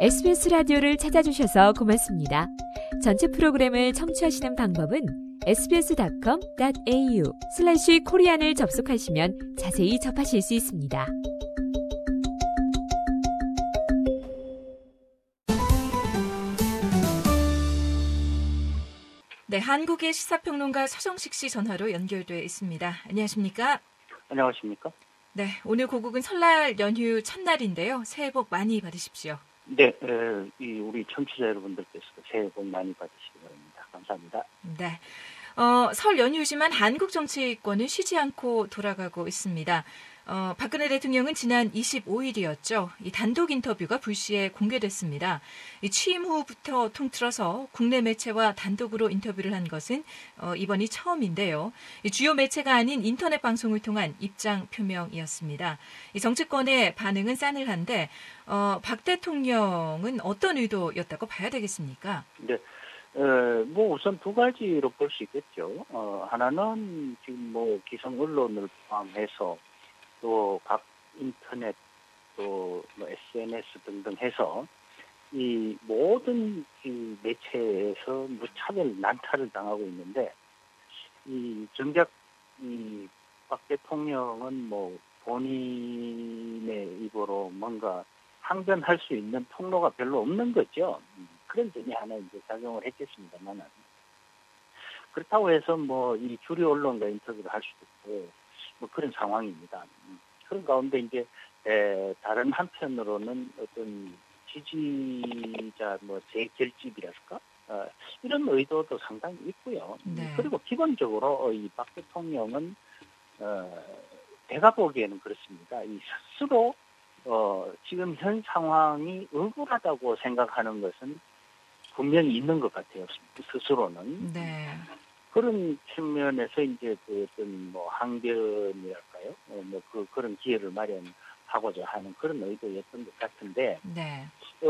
SBS 라디오를 찾아주셔서 고맙습니다. 전체 프로그램을 청취하시는 방법은 sbs.com.au/korean을 접속하시면 자세히 접하실 수 있습니다. 네, 한국의 시사평론가 서정식 씨 전화로 연결되어 있습니다. 안녕하십니까? 안녕하십니까? 네, 오늘 고국은 설날 연휴 첫날인데요. 새해 복 많이 받으십시오. 네, 우리 청취자 여러분들께서도 새해 복 많이 받으시기 바랍니다. 감사합니다. 네, 설 연휴지만 한국 정치권은 쉬지 않고 돌아가고 있습니다. 박근혜 대통령은 지난 25일이었죠. 이 단독 인터뷰가 불시에 공개됐습니다. 이 취임 후부터 통틀어서 국내 매체와 단독으로 인터뷰를 한 것은 이번이 처음인데요. 이 주요 매체가 아닌 인터넷 방송을 통한 입장 표명이었습니다. 이 정치권의 반응은 싸늘한데 박 대통령은 어떤 의도였다고 봐야 되겠습니까? 네. 뭐 우선 두 가지로 볼 수 있겠죠. 하나는 지금 뭐 기성 언론을 포함해서 또 각 인터넷 또 뭐 SNS 등등 해서 이 모든 이 매체에서 무차별 난타를 당하고 있는데 이 정작 이 박 대통령은 뭐 본인의 입으로 뭔가 항변할 수 있는 통로가 별로 없는 거죠. 그런 점이 하나 이제 작용을 했겠습니다만은 그렇다고 해서 뭐 이 주류 언론과 인터뷰를 할 수도 없고 뭐 그런 상황입니다. 그런 가운데 이제 다른 한편으로는 어떤 지지자 뭐 재결집이랄까 이런 의도도 상당히 있고요. 네. 그리고 기본적으로 이 박 대통령은 제가 보기에는 그렇습니다. 이 스스로 지금 현 상황이 억울하다고 생각하는 것은 분명히 있는 것 같아요. 스스로는. 네. 그런 측면에서 이제 그 어떤 뭐 항변이랄까요? 그런 기회를 마련하고자 하는 그런 의도였던 것 같은데. 네.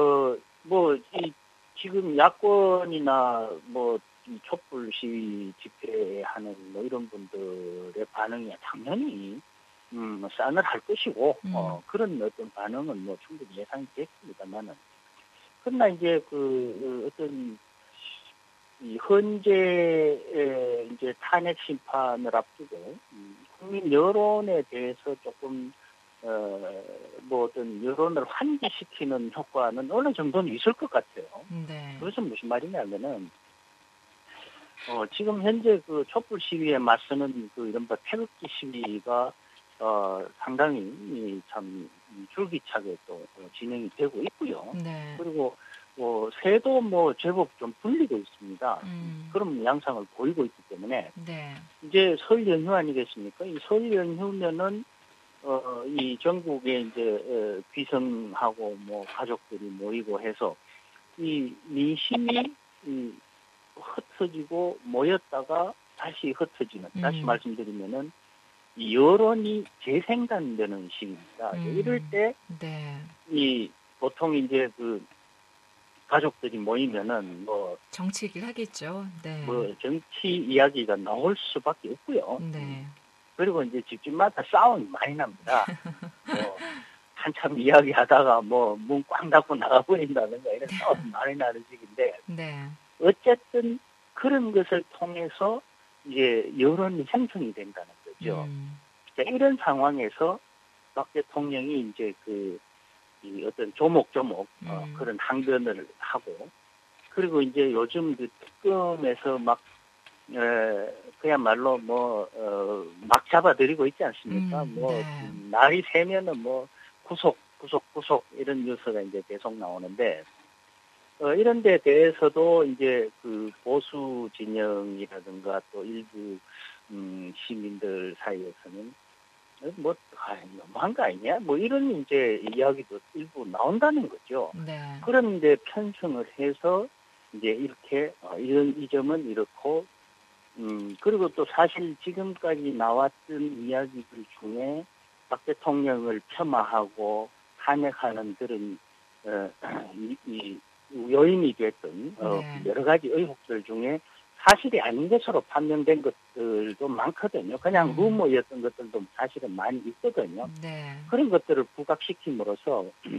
지금 야권이나 뭐 이 촛불 시위 집회하는 뭐 이런 분들의 반응이 당연히 싸늘할 것이고 그런 어떤 반응은 뭐 충분히 예상이 됐습니다만은 그러나 이제 어떤 이 현재 이제 탄핵 심판을 앞두고 국민 여론에 대해서 조금 뭐 어떤 여론을 환기시키는 효과는 어느 정도는 있을 것 같아요. 네. 그것은 무슨 말이냐면은 지금 현재 그 촛불 시위에 맞서는 그 이른바 태극기 시위가 상당히 참 줄기차게 또 진행이 되고 있고요. 네. 그리고 새도 뭐 제법 좀 불리고 있습니다. 그런 양상을 보이고 있기 때문에 네. 이제 설 연휴 아니겠습니까? 이 설 연휴면은 이 전국에 이제 귀성하고 뭐 가족들이 모이고 해서 이 민심이 흩어지고 모였다가 다시 흩어지는. 다시 말씀드리면은 이 여론이 재생산되는 시기입니다. 이럴 때 네. 이 보통 이제 그 가족들이 모이면은 뭐 정치 얘기를 하겠죠. 네. 뭐 정치 이야기가 나올 수밖에 없고요. 네. 그리고 이제 집집마다 싸움이 많이 납니다. 한참 이야기하다가 뭐 문 꽝 닫고 나가버린다든가 이런 싸움이 많이 나는 시기인데 네. 어쨌든 그런 것을 통해서 이제 여론이 형성이 된다는 거죠. 이런 상황에서 박 대통령이 이제 이 어떤 조목조목 그런 항변을 하고 그리고 이제 요즘 그 특검에서 막 그야말로 막 잡아들이고 있지 않습니까? 네. 날이 새면은 구속 이런 뉴스가 이제 계속 나오는데 이런 데 대해서도 이제 그 보수 진영이라든가 또 일부 시민들 사이에서는 너무한 거 아니냐? 뭐 이런 이제 이야기도 일부 나온다는 거죠. 네. 그런데 편성을 해서 이제 이렇게 이 점은 이렇고 그리고 또 사실 지금까지 나왔던 이야기들 중에 박 대통령을 폄하하고 탄핵하는 그런 이 요인이 됐던 여러 가지 의혹들 중에 사실이 아닌 것으로 판명된 것들도 많거든요. 그냥 루머였던 것들도 사실은 많이 있거든요. 네. 그런 것들을 부각시킴으로써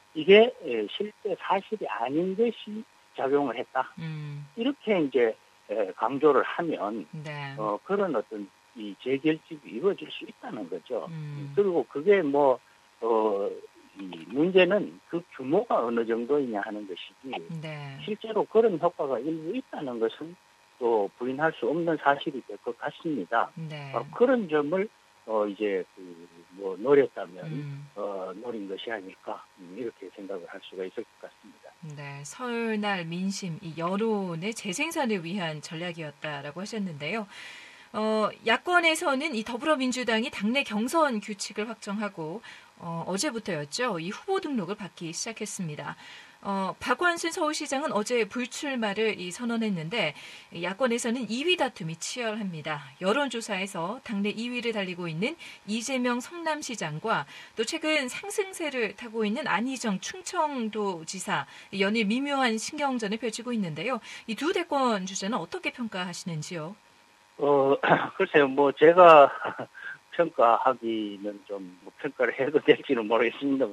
이게 실제 사실이 아닌 것이 작용을 했다. 이렇게 이제 강조를 하면 네. 그런 어떤 이 재결집이 이루어질 수 있다는 거죠. 그리고 그게 뭐 이 문제는 그 규모가 어느 정도이냐 하는 것이지 네. 실제로 그런 효과가 일부 있다는 것은 또 부인할 수 없는 사실이 될 것 같습니다. 네. 그런 점을 이제 뭐 노렸다면 노린 것이 아닐까 이렇게 생각을 할 수가 있을 것 같습니다. 네, 설날 민심, 이 여론의 재생산을 위한 전략이었다라고 하셨는데요. 야권에서는 이 더불어민주당이 당내 경선 규칙을 확정하고 어제부터였죠. 이 후보 등록을 받기 시작했습니다. 박원순 서울시장은 어제 불출마를 선언했는데 야권에서는 2위 다툼이 치열합니다. 여론조사에서 당내 2위를 달리고 있는 이재명 성남시장과 또 최근 상승세를 타고 있는 안희정 충청도지사 연일 미묘한 신경전을 펼치고 있는데요. 이 두 대권 주자는 어떻게 평가하시는지요? 글쎄요, 뭐 제가 평가하기는 뭐 평가를 해도 될지는 모르겠습니다만,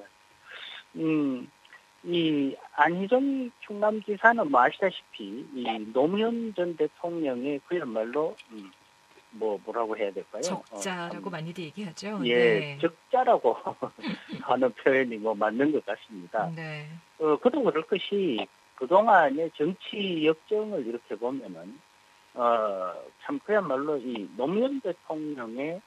이 안희정 충남지사는 뭐 아시다시피 이 노무현 전 대통령의 그야말로 뭐라고 해야 될까요? 적자라고 많이들 얘기하죠. 예, 네. 적자라고 하는 표현이 뭐 맞는 것 같습니다. 네. 그도 그럴 것이 그동안의 정치 역정을 이렇게 보면은 참 그야말로 이 노무현 대통령의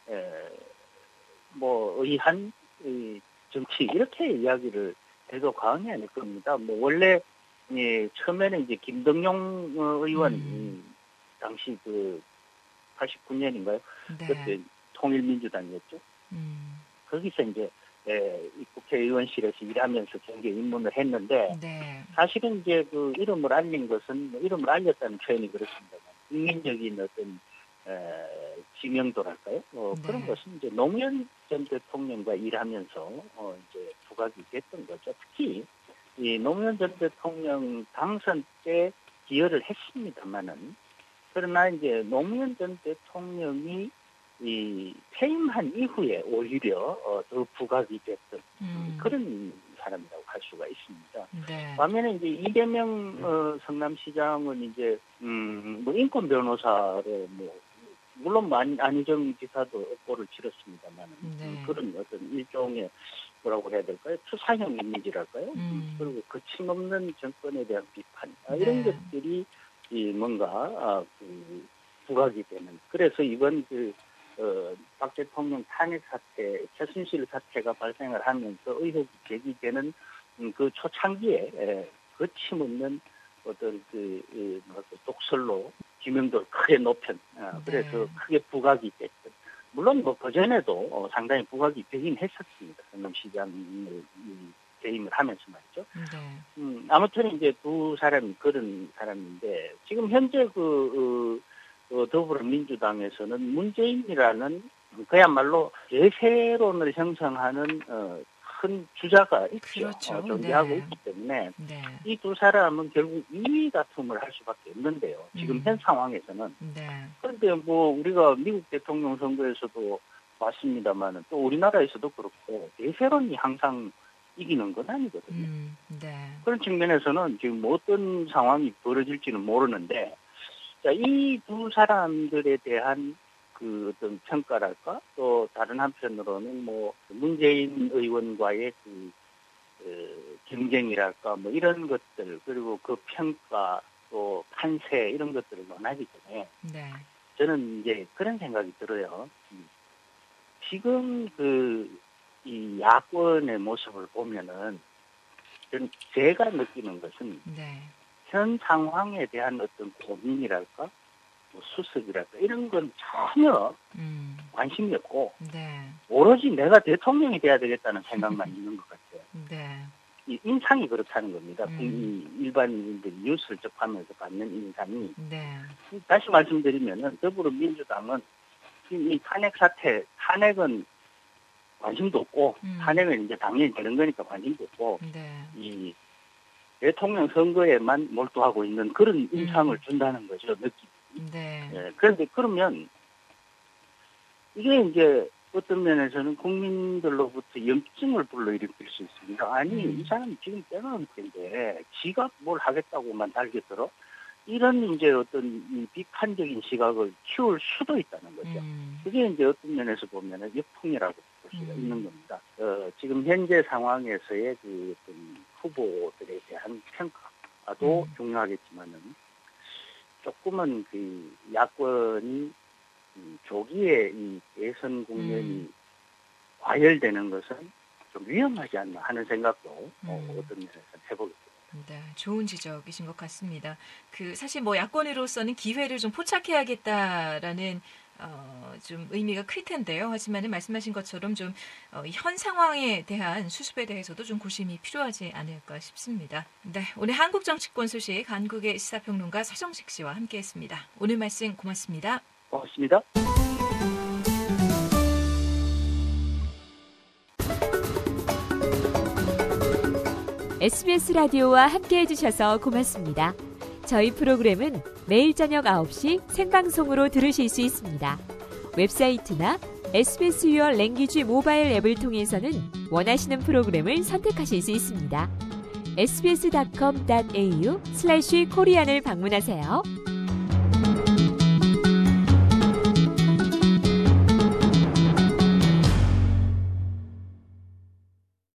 뭐 의한 이 정치 이렇게 이야기를 해도 과언이 아닐 겁니다. 뭐 원래 처음에는 이제 김덕용 의원 당시 89년인가요? 네. 그때 통일민주당이었죠. 거기서 이제 국회의원실에서 일하면서 경제 입문을 했는데 네. 사실은 이제 그 이름을 알린 것은 이름을 알렸다는 표현이 그렇습니다만 국민적인 어떤 지명도랄까요? 그런 네. 것은 이제 노무현 전 대통령과 일하면서 이제 부각이 됐던 거죠. 특히 이 노무현 전 대통령 당선 때 기여를 했습니다만은 그러나 이제 노무현 전 대통령이 이 퇴임한 이후에 오히려 더 부각이 됐던 그런 사람이라고 할 수가 있습니다. 네. 반면에 이제 이재명 성남시장은 이제 뭐 인권 변호사로 뭐 물론 안희정 지사도 업보를 치렀습니다만 네. 그런 어떤 일종의 뭐라고 해야 될까요? 투사형 이미지랄까요? 그리고 거침없는 정권에 대한 비판 이런 네. 것들이 뭔가 부각이 되는. 그래서 이번 박 대통령 탄핵 사태, 최순실 사태가 발생을 하면서 의혹이 제기되는 그 초창기에 거침없는 어떤 독설로 지명도를 크게 높인, 그래서 네. 크게 부각이 됐던. 물론 뭐 그전에도 상당히 부각이 되긴 했었습니다. 성남시장을 재임을 하면서 말이죠. 네. 아무튼 이제 두 사람이 그런 사람인데 지금 현재 더불어민주당에서는 문재인이라는 그야말로 대세론을 형성하는 큰 주자가 있죠. 그렇죠. 존재하고 네. 있기 때문에 네. 이 두 사람은 결국 2위 다툼을 할 수밖에 없는데요. 지금 현 상황에서는. 네. 그런데 뭐 우리가 미국 대통령 선거에서도 봤습니다만은 또 우리나라에서도 그렇고 대세론이 항상 이기는 건 아니거든요. 네. 그런 측면에서는 지금 뭐 어떤 상황이 벌어질지는 모르는데, 자, 이 두 사람들에 대한 그 어떤 평가랄까, 또 다른 한편으로는 뭐 문재인 의원과의 경쟁이랄까, 뭐 이런 것들, 그리고 그 평가, 또 판세 이런 것들을 논하기 전에 네. 저는 이제 그런 생각이 들어요. 지금 이 야권의 모습을 보면은 저는 제가 느끼는 것은 네. 현 상황에 대한 어떤 고민이랄까, 뭐 수습이랄까 이런 건 전혀 관심이 없고 네. 오로지 내가 대통령이 돼야 되겠다는 생각만 있는 것 같아요. 네. 이 인상이 그렇다는 겁니다. 일반인들이 뉴스를 접하면서 받는 인상이. 네. 다시 말씀드리면은 더불어민주당은 이 탄핵은 관심도 없고 탄핵은 이제 당연히 되는 거니까 관심도 없고 네. 이 대통령 선거에만 몰두하고 있는 그런 인상을 준다는 거죠, 느낌이. 네. 그런데 그러면 이게 이제 어떤 면에서는 국민들로부터 염증을 불러일으킬 수 있습니다. 아니, 이 사람이 지금 때가 언제인데 지가 뭘 하겠다고만 달겨들어? 이런 이제 어떤 이 비판적인 시각을 키울 수도 있다는 거죠. 그게 이제 어떤 면에서 보면은 역풍이라고 볼 수가 있는 겁니다. 지금 현재 상황에서의 그 어떤 후보들에 대한 평가도 중요하겠지만은 조금은 그 야권이 조기에 이 대선 국면이 과열되는 것은 좀 위험하지 않나 하는 생각도 어떤 면에서 해보게 됩니다. 네, 좋은 지적이신 것 같습니다. 사실 뭐 야권으로서는 기회를 좀 포착해야겠다라는 좀 의미가 클 텐데요. 하지만은 말씀하신 것처럼 좀 현 상황에 대한 수습에 대해서도 좀 고심이 필요하지 않을까 싶습니다. 네, 오늘 한국 정치권 소식 한국의 시사평론가 서정식 씨와 함께했습니다. 오늘 말씀 고맙습니다. 고맙습니다. SBS 라디오와 함께해 주셔서 고맙습니다. 저희 프로그램은 매일 저녁 9시 생방송으로 들으실 수 있습니다. 웹사이트나 SBS Your Language 모바일 앱을 통해서는 원하시는 프로그램을 선택하실 수 있습니다. sbs.com.au/korean을 방문하세요.